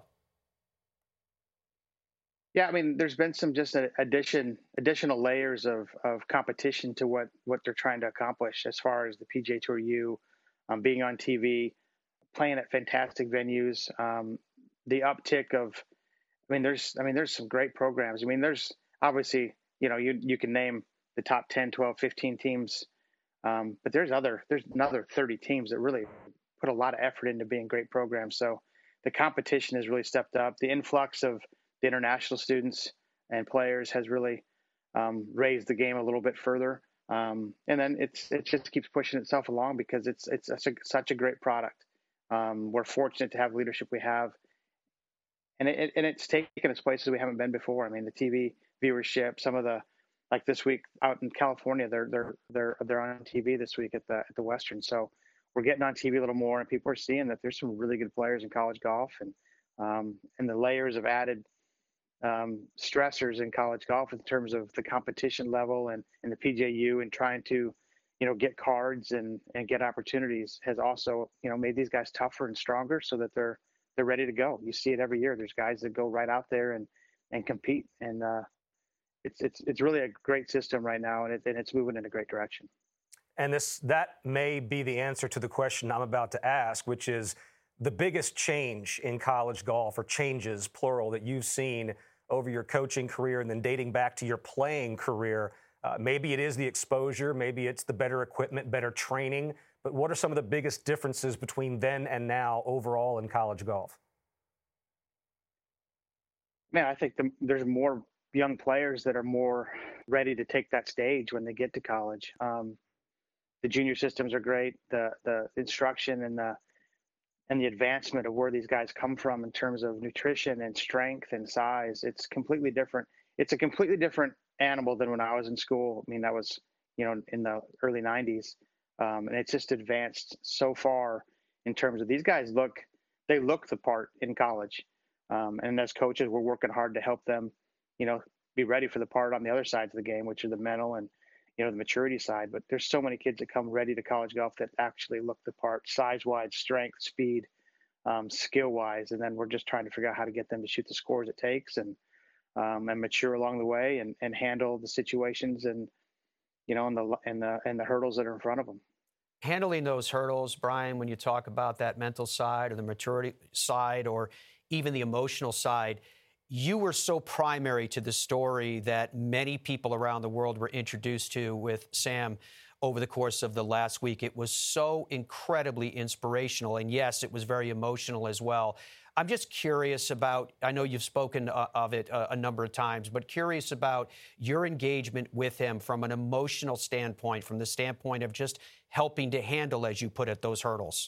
Yeah, I mean, there's been some just addition, additional layers of, of competition to what, what they're trying to accomplish as far as the P G A Tour U, um, being on T V, playing at fantastic venues, um, the uptick of, I mean, there's, I mean, there's some great programs. I mean, there's obviously, you know, you you can name the top ten, twelve, fifteen teams, um, but there's other, there's another thirty teams that really put a lot of effort into being great programs. So the competition has really stepped up. The influx of the international students and players has really um, raised the game a little bit further. Um, and then it's it just keeps pushing itself along because it's it's such a, such a great product. Um, we're fortunate to have leadership we have, and it and it's taken us places we haven't been before. I mean, the T V viewership, some of the like this week out in California, they're they're they're they're on T V this week at the at the Western. So we're getting on T V a little more, and people are seeing that there's some really good players in college golf, and um, and the layers of added Um, stressors in college golf in terms of the competition level and, and the P G A U and trying to, you know, get cards and, and get opportunities has also, you know, made these guys tougher and stronger so that they're they're ready to go. You see it every year. There's guys that go right out there and and compete, and uh, it's it's it's really a great system right now, and, it, and it's moving in a great direction. And this that may be the answer to the question I'm about to ask, which is the biggest change in college golf, or changes plural, that you've seen over your coaching career and then dating back to your playing career. Uh, maybe it is the exposure, maybe it's the better equipment, better training, but what are some of the biggest differences between then and now overall in college golf? Man, I think the, there's more young players that are more ready to take that stage when they get to college. Um, the junior systems are great. The the instruction and the and the advancement of where these guys come from in terms of nutrition and strength and size, it's completely different. It's a completely different animal than when I was in school. I mean, that was, you know, in the early nineties. Um, and it's just advanced so far in terms of these guys look, they look the part in college. Um, and as coaches, we're working hard to help them, you know, be ready for the part on the other sides of the game, which are the mental and, you know, the maturity side. But there's so many kids that come ready to college golf that actually look the part, size-wise, strength, speed, um, skill-wise, and then we're just trying to figure out how to get them to shoot the scores it takes and um, and mature along the way and, and handle the situations and, you know, and the and the and the hurdles that are in front of them. Handling those hurdles, Brian, when you talk about that mental side or the maturity side or even the emotional side, you were so primary to the story that many people around the world were introduced to with Sam over the course of the last week. It was so incredibly inspirational. And yes, it was very emotional as well. I'm just curious about, I know you've spoken uh, of it uh, a number of times, but curious about your engagement with him from an emotional standpoint, from the standpoint of just helping to handle, as you put it, those hurdles.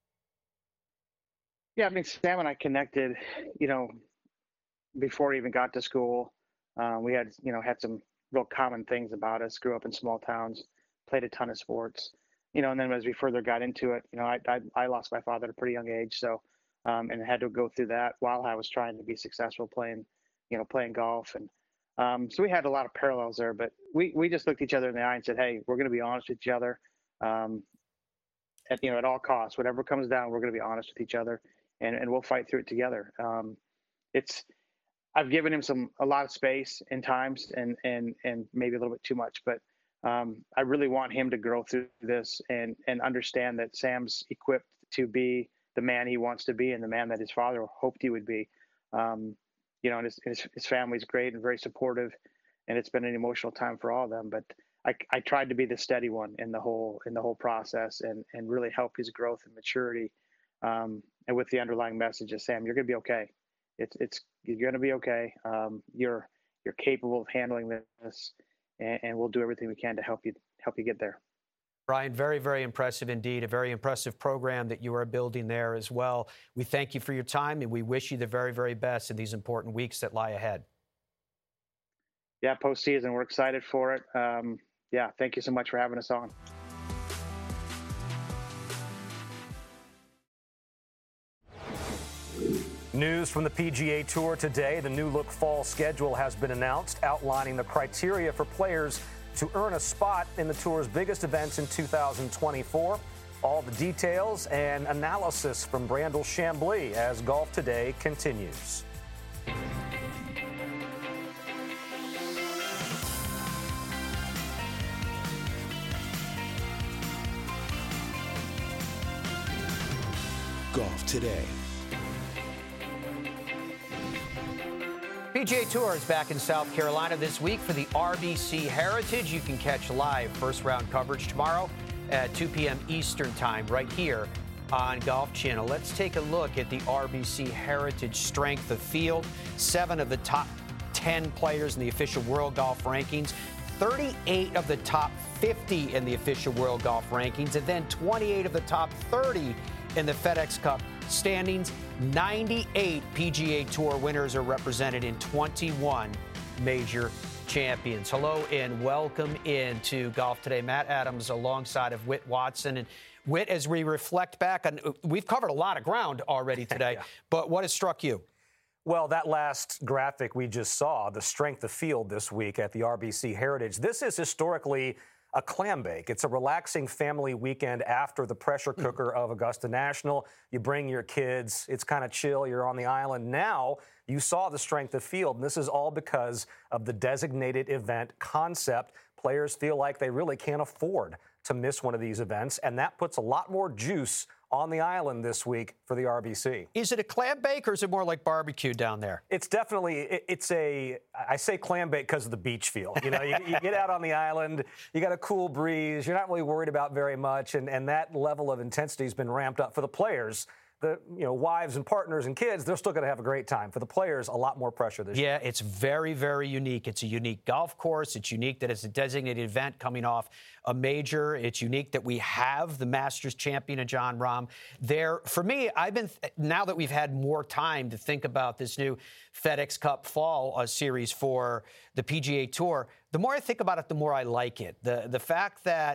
Yeah, I mean, Sam and I connected, you know, before he even got to school. Uh, we had, you know, had some real common things about us, grew up in small towns, played a ton of sports, you know, and then as we further got into it, you know, I, I, I lost my father at a pretty young age. So, um, and had to go through that while I was trying to be successful playing, you know, playing golf. And um, so we had a lot of parallels there, but we, we just looked each other in the eye and said, hey, we're going to be honest with each other. Um, at, you know, at all costs, whatever comes down, we're going to be honest with each other and, and we'll fight through it together. Um, it's, I've given him some, a lot of space in times and, and, and maybe a little bit too much, but um, I really want him to grow through this and, and understand that Sam's equipped to be the man he wants to be and the man that his father hoped he would be. Um, you know, and his, his, his family's great and very supportive, and it's been an emotional time for all of them. But I, I tried to be the steady one in the whole in the whole process and, and really help his growth and maturity. Um, and with the underlying message of Sam, you're going to be okay. It's it's you're going to be okay. Um, you're you're capable of handling this, and, and we'll do everything we can to help you help you get there. Brian, very, very impressive indeed. A very impressive program that you are building there as well. We thank you for your time, and we wish you the very, very best in these important weeks that lie ahead. Yeah, postseason, we're excited for it. Um, yeah, thank you so much for having us on. News from the P G A Tour today. The new look fall schedule has been announced, outlining the criteria for players to earn a spot in the Tour's biggest events in two thousand twenty-four. All the details and analysis from Brandel Chambly as Golf Today continues. Golf Today. P G A Tour is back in South Carolina this week for the R B C Heritage. You can catch live first round coverage tomorrow at two p.m. Eastern time right here on Golf Channel. Let's take a look at the R B C Heritage strength of field. Seven of the top ten players in the official World Golf Rankings, thirty-eight of the top fifty in the official World Golf Rankings, and then twenty-eight of the top thirty in the FedEx Cup standings. ninety-eight P G A Tour winners are represented in twenty-one major champions. Hello and welcome into Golf Today. Matt Adams alongside of Whit Watson. And Whit, as we reflect back on, we've covered a lot of ground already today, yeah. But what has struck you? Well, that last graphic we just saw, the strength of field this week at the R B C Heritage, this is historically a clam bake. It's a relaxing family weekend after the pressure cooker of Augusta National. You bring your kids. It's kind of chill. You're on the island. Now you saw the strength of field, and this is all because of the designated event concept. Players feel like they really can't afford to miss one of these events, and that puts a lot more juice on the island this week for the R B C. Is it a clam bake or is it more like barbecue down there? It's definitely, it, it's a, I say clam bake because of the beach feel. You know, you, you get out on the island, you got a cool breeze, you're not really worried about very much, and, and that level of intensity has been ramped up for the players. The you know wives and partners and kids, they're still going to have a great time. For the players, a lot more pressure this year. Yeah, it's very, very unique. It's a unique golf course. It's unique that it's a designated event coming off a major. It's unique that we have the Masters champion of Jon Rahm there. For me, I've been now that we've had more time to think about this new FedEx Cup Fall uh, series for the P G A Tour. The more I think about it, the more I like it. The the fact that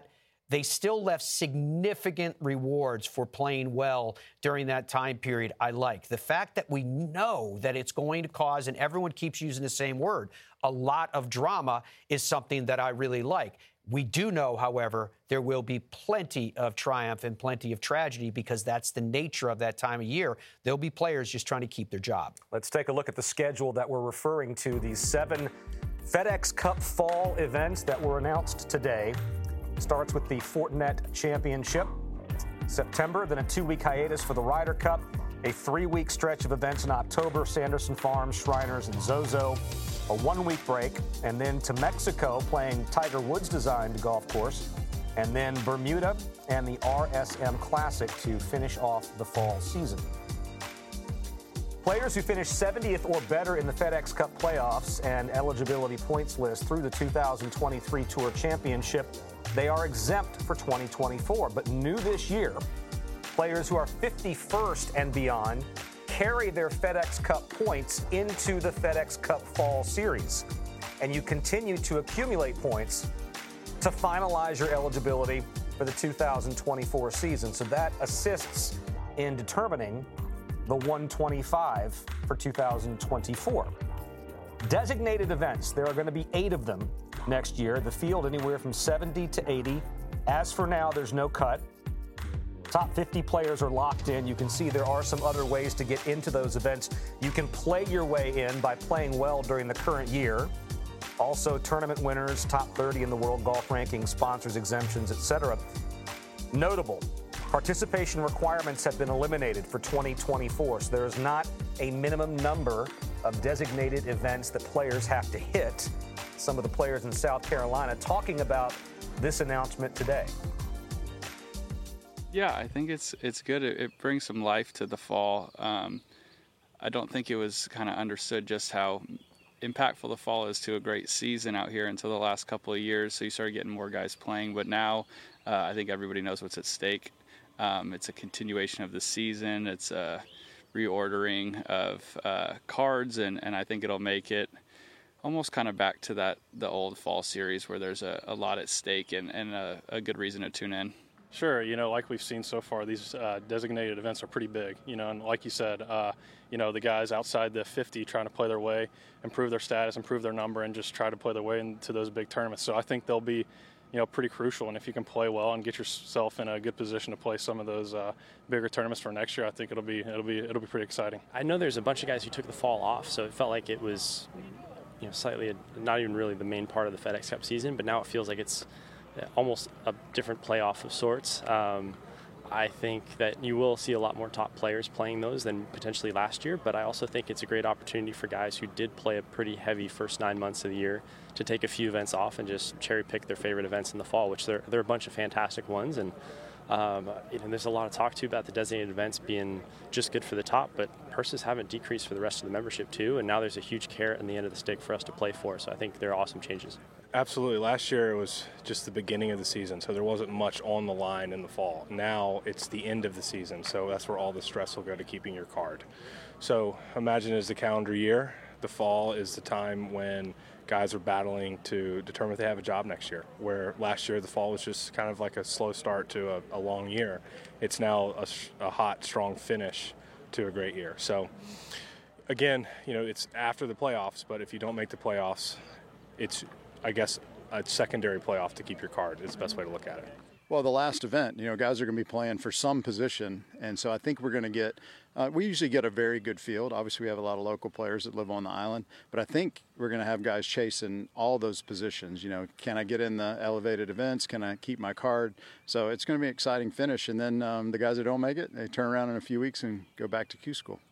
they still left significant rewards for playing well during that time period. I like the fact that we know that it's going to cause, and everyone keeps using the same word, a lot of drama is something that I really like. We do know, however, there will be plenty of triumph and plenty of tragedy because that's the nature of that time of year. There'll be players just trying to keep their job. Let's take a look at the schedule that we're referring to, these seven FedEx Cup fall events that were announced today. Starts with the Fortinet Championship, September, then a two-week hiatus for the Ryder Cup, a three-week stretch of events in October, Sanderson Farms, Shriners, and Zozo, a one-week break, and then to Mexico playing Tiger Woods-designed golf course, and then Bermuda and the R S M Classic to finish off the fall season. Players who finish seventieth or better in the FedEx Cup playoffs and eligibility points list through the two thousand twenty-three Tour Championship, they are exempt for twenty twenty-four. But new this year, players who are fifty-first and beyond carry their FedEx Cup points into the FedEx Cup Fall Series. And you continue to accumulate points to finalize your eligibility for the two thousand twenty-four season. So that assists in determining the one twenty-five for two thousand twenty-four. Designated events, there are going to be eight of them next year. The field anywhere from seventy to eighty. As for now, there's no cut. Top fifty players are locked in. You can see there are some other ways to get into those events. You can play your way in by playing well during the current year. Also, tournament winners, top thirty in the world golf rankings, sponsors, exemptions, et cetera. Notable, participation requirements have been eliminated for twenty twenty-four, so there is not a minimum number of designated events that players have to hit. Some of the players in South Carolina talking about this announcement today. Yeah, I think it's it's good. It, it brings some life to the fall. Um, I don't think it was kind of understood just how impactful the fall is to a great season out here until the last couple of years. So you started getting more guys playing, but now uh, I think everybody knows what's at stake. Um, it's a continuation of the season. It's a reordering of uh, cards, and, and I think it'll make it almost kind of back to that the old fall series where there's a, a lot at stake and, and a, a good reason to tune in. Sure, you know, like we've seen so far, these uh, designated events are pretty big, you know, and like you said, uh, you know, the guys outside the fifty trying to play their way, improve their status, improve their number, and just try to play their way into those big tournaments. So I think they'll be, you know, pretty crucial, and if you can play well and get yourself in a good position to play some of those uh, bigger tournaments for next year, I think it'll be it'll be it'll be pretty exciting. I know there's a bunch of guys who took the fall off, so it felt like it was, you know, slightly a, not even really the main part of the FedEx Cup season, but now it feels like it's almost a different playoff of sorts. Um, I think that you will see a lot more top players playing those than potentially last year, but I also think it's a great opportunity for guys who did play a pretty heavy first nine months of the year to take a few events off and just cherry pick their favorite events in the fall, which there, there are a bunch of fantastic ones. And um, you know, there's a lot of talk too about the designated events being just good for the top, but purses haven't decreased for the rest of the membership too, and now there's a huge carrot in the end of the stick for us to play for. So I think they're awesome changes. Absolutely. Last year it was just the beginning of the season, so there wasn't much on the line in the fall. Now it's the end of the season, so that's where all the stress will go to keeping your card. So imagine as the calendar year, the fall is the time when guys are battling to determine if they have a job next year, where last year the fall was just kind of like a slow start to a, a long year. It's now a, a hot, strong finish to a great year. So again, you know, it's after the playoffs, but if you don't make the playoffs, it's, I guess, a secondary playoff to keep your card is the best way to look at it. Well, the last event, you know, guys are going to be playing for some position, and so I think we're going to get uh, – we usually get a very good field. Obviously, we have a lot of local players that live on the island, but I think we're going to have guys chasing all those positions. You know, can I get in the elevated events? Can I keep my card? So it's going to be an exciting finish, and then um, the guys that don't make it, they turn around in a few weeks and go back to Q School.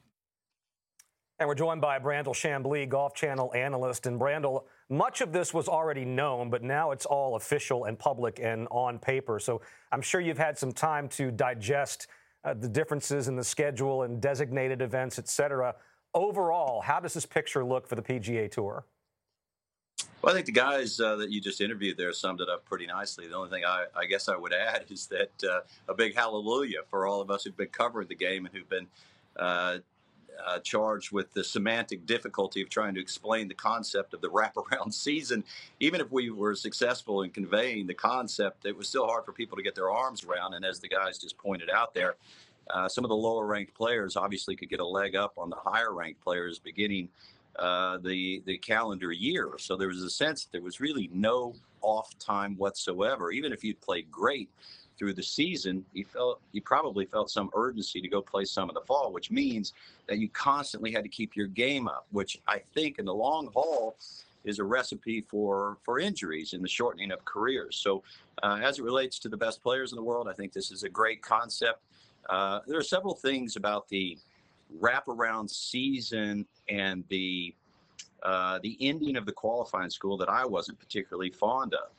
And we're joined by Brandel Chamblee, Golf Channel analyst. And Brandel, much of this was already known, but now it's all official and public and on paper. So I'm sure you've had some time to digest uh, the differences in the schedule and designated events, et cetera. Overall, how does this picture look for the P G A Tour? Well, I think the guys uh, that you just interviewed there summed it up pretty nicely. The only thing I, I guess I would add is that uh, a big hallelujah for all of us who've been covering the game and who've been uh, uh, charged with the semantic difficulty of trying to explain the concept of the wraparound season. Even if we were successful in conveying the concept, it was still hard for people to get their arms around. And as the guys just pointed out there, uh, some of the lower ranked players obviously could get a leg up on the higher ranked players beginning uh, the, the calendar year. So there was a sense that there was really no off time whatsoever. Even if you'd played great through the season, you felt you probably felt some urgency to go play some in the fall, which means that you constantly had to keep your game up, which I think in the long haul is a recipe for for injuries and the shortening of careers. So uh, as it relates to the best players in the world, I think this is a great concept. Uh, there are several things about the wraparound season and the uh, the ending of the qualifying school that I wasn't particularly fond of.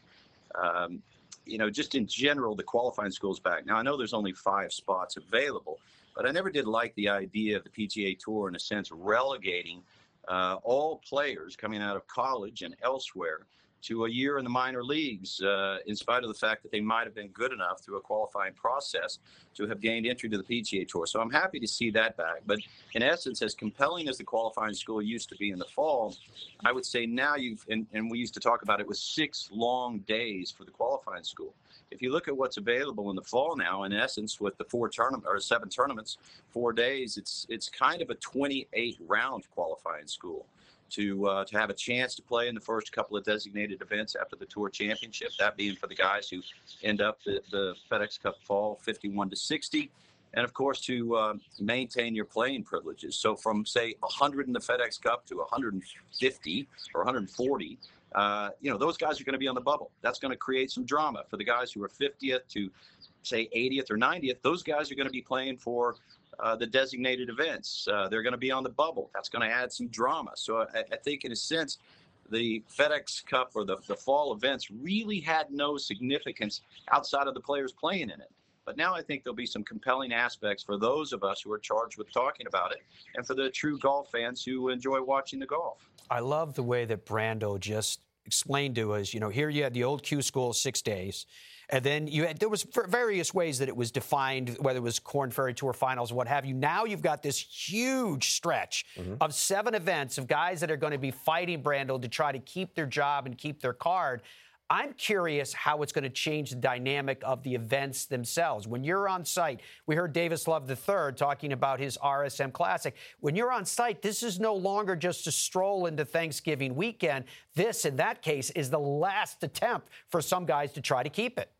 Um, you know, just in general, the qualifying school's back. Now, I know there's only five spots available, but I never did like the idea of the P G A Tour, in a sense, relegating uh, all players coming out of college and elsewhere to a year in the minor leagues, uh, in spite of the fact that they might have been good enough through a qualifying process to have gained entry to the P G A Tour. So I'm happy to see that back. But in essence, as compelling as the qualifying school used to be in the fall, I would say now you've, and, and we used to talk about it, was six long days for the qualifying school. If you look at what's available in the fall now, in essence, with the four tournament or seven tournaments, four days, it's it's kind of a twenty-eight round qualifying school. To uh, to have a chance to play in the first couple of designated events after the Tour Championship, that being for the guys who end up the, the FedEx Cup Fall fifty-one to sixty, and of course to uh, maintain your playing privileges. So from say one hundred in the FedEx Cup to one hundred fifty or one hundred forty, uh, you know, those guys are going to be on the bubble. That's going to create some drama for the guys who are fiftieth to say eightieth or ninetieth. Those guys are going to be playing for Uh, the designated events. Uh, they're going to be on the bubble. That's going to add some drama. So I, I think, in a sense, the FedEx Cup or the, the fall events really had no significance outside of the players playing in it. But now I think there'll be some compelling aspects for those of us who are charged with talking about it, and for the true golf fans who enjoy watching the golf. I love the way that Brando just explained to us, you know, here you had the old Q school, six days. And then you had, there was various ways that it was defined, whether it was Korn Ferry Tour finals, what have you. Now you've got this huge stretch mm-hmm. of seven events of guys that are going to be fighting Brando to try to keep their job and keep their card. I'm curious how it's going to change the dynamic of the events themselves. When you're on site, we heard Davis Love the third talking about his R S M Classic. When you're on site, this is no longer just a stroll into Thanksgiving weekend. This, in that case, is the last attempt for some guys to try to keep it.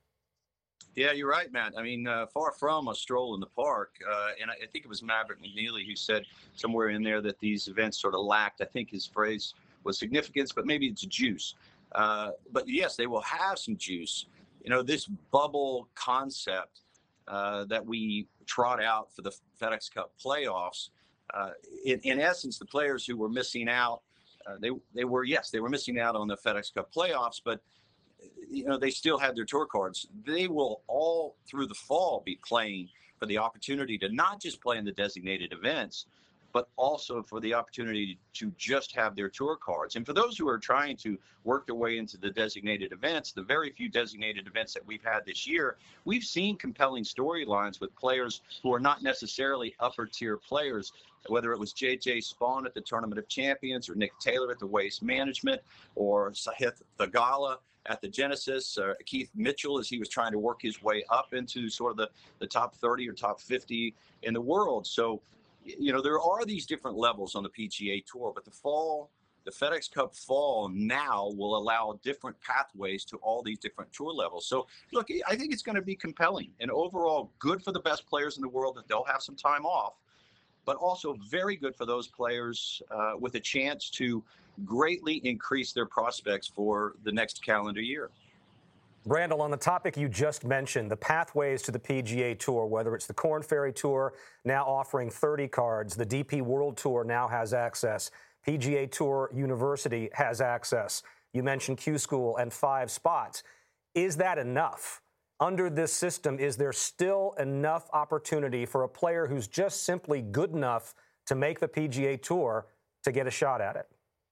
Yeah, you're right, Matt. I mean, uh, far from a stroll in the park. Uh, and I, I think it was Maverick McNeely who said somewhere in there that these events sort of lacked, I think his phrase was significance, but maybe it's juice. Uh, but yes, they will have some juice. You know, this bubble concept uh, that we trot out for the FedEx Cup playoffs, uh, in, in essence, the players who were missing out, uh, they, they were, yes, they were missing out on the FedEx Cup playoffs, but you know, they still had their tour cards. They will all through the fall be playing for the opportunity to not just play in the designated events, but also for the opportunity to just have their tour cards. And for those who are trying to work their way into the designated events, the very few designated events that we've had this year, we've seen compelling storylines with players who are not necessarily upper tier players, whether it was J J Spawn at the Tournament of Champions, or Nick Taylor at the Waste Management, or Sahith Thagala at the Genesis, uh, Keith Mitchell as he was trying to work his way up into sort of the, the top thirty or top fifty in the world. So, you know, there are these different levels on the P G A Tour, but the fall, the FedEx Cup fall now will allow different pathways to all these different tour levels. So, look, I think it's going to be compelling and overall good for the best players in the world that they'll have some time off, but also very good for those players uh, with a chance to greatly increase their prospects for the next calendar year. Randall, on the topic you just mentioned, the pathways to the P G A Tour, whether it's the Korn Ferry Tour now offering thirty cards, the D P World Tour now has access, P G A Tour University has access. You mentioned Q School and five spots. Is that enough? Under this system, is there still enough opportunity for a player who's just simply good enough to make the P G A Tour to get a shot at it?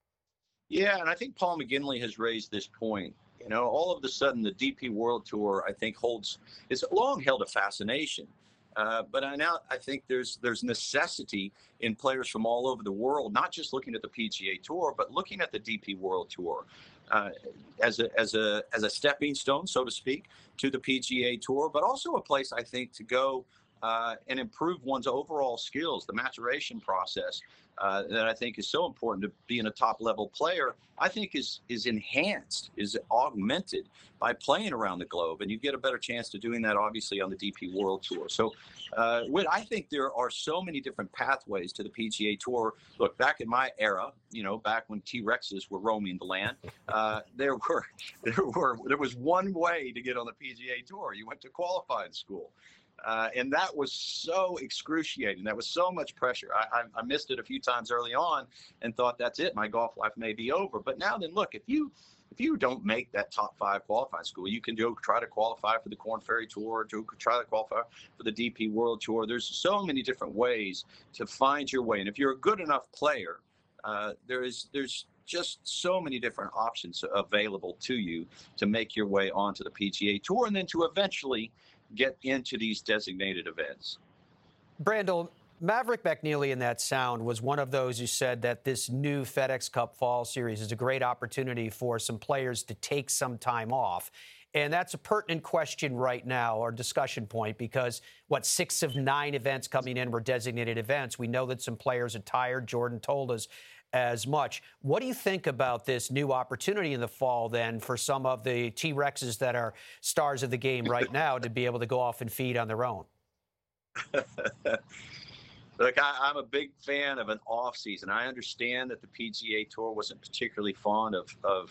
Yeah, and I think Paul McGinley has raised this point. You know, all of a sudden, the D P World Tour, I think, holds, it's long held a fascination. Uh, but I now I think there's there's necessity in players from all over the world, not just looking at the P G A Tour, but looking at the D P World Tour uh, as a as a as a stepping stone, so to speak, to the P G A Tour, but also a place I think to go uh, and improve one's overall skills, the maturation process uh, that I think is so important to being a top level player. I think is is enhanced, is augmented by playing around the globe, and you get a better chance to doing that obviously on the D P World Tour. So uh, Whit, I think there are so many different pathways to the P G A Tour. Look, back in my era, you know, back when T-Rexes were roaming the land, uh, there were there were there was one way to get on the P G A Tour. You went to qualifying school. Uh, and that was so excruciating. That was so much pressure. I, I, I missed it a few times early on and thought, that's it. My golf life may be over. But now then, look, if you if you don't make that top five qualifying school, you can go try to qualify for the Korn Ferry Tour, to try to qualify for the D P World Tour. There's so many different ways to find your way. And if you're a good enough player, uh, there is there's just so many different options available to you to make your way onto the P G A Tour and then to eventually get into these designated events. Brandel, Maverick McNealy in that sound was one of those who said that this new FedEx Cup Fall Series is a great opportunity for some players to take some time off. And that's a pertinent question right now, or discussion point, because, what, six of nine events coming in were designated events. We know that some players are tired. Jordan told us as much. What do you think about this new opportunity in the fall, then, for some of the T-Rexes that are stars of the game right now to be able to go off and feed on their own? Look, I, I'm a big fan of an off season. I understand that the P G A Tour wasn't particularly fond of of,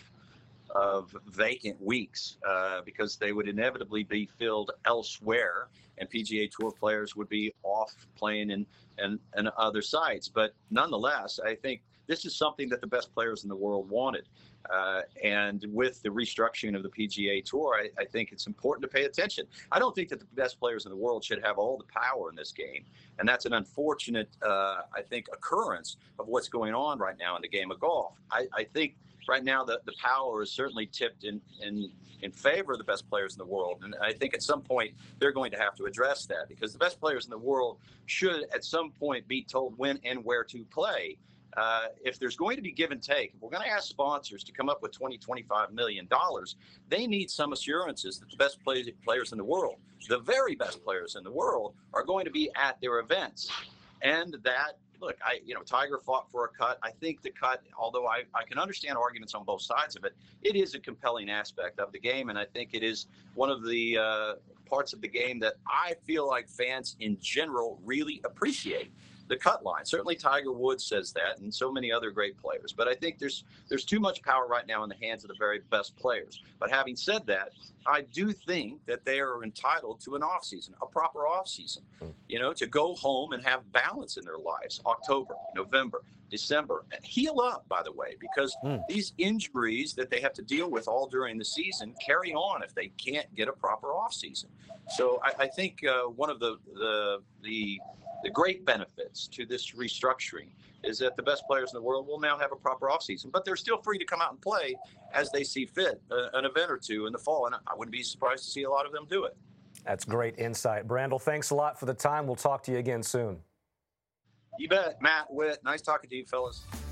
of vacant weeks uh, because they would inevitably be filled elsewhere, and P G A Tour players would be off playing in, in, in other sites. But nonetheless, I think this is something that the best players in the world wanted. Uh, and with the restructuring of the P G A Tour, I, I think it's important to pay attention. I don't think that the best players in the world should have all the power in this game. And that's an unfortunate, uh, I think, occurrence of what's going on right now in the game of golf. I, I think right now the, the power is certainly tipped in, in, in favor of the best players in the world. And I think at some point they're going to have to address that, because the best players in the world should at some point be told when and where to play. Uh, if there's going to be give and take, if we're going to ask sponsors to come up with twenty, twenty-five million dollars, they need some assurances that the best play, players in the world, the very best players in the world, are going to be at their events. And that, look, I, you know, Tiger fought for a cut. I think the cut, although I, I can understand arguments on both sides of it, it is a compelling aspect of the game. And I think it is one of the uh, parts of the game that I feel like fans in general really appreciate. The cut line. Certainly Tiger Woods says that, and so many other great players. But I think there's there's too much power right now in the hands of the very best players. But having said that, I do think that they are entitled to an offseason, a proper offseason, you know, to go home and have balance in their lives. October, November, December. Heal up, by the way, because mm. these injuries that they have to deal with all during the season carry on if they can't get a proper offseason. So I, I think uh, one of the the the The great benefits to this restructuring is that the best players in the world will now have a proper offseason, but they're still free to come out and play as they see fit, uh, an event or two in the fall, and I wouldn't be surprised to see a lot of them do it. That's great insight. Brandel, thanks a lot for the time. We'll talk to you again soon. You bet. Matt, Whit, nice talking to you, fellas.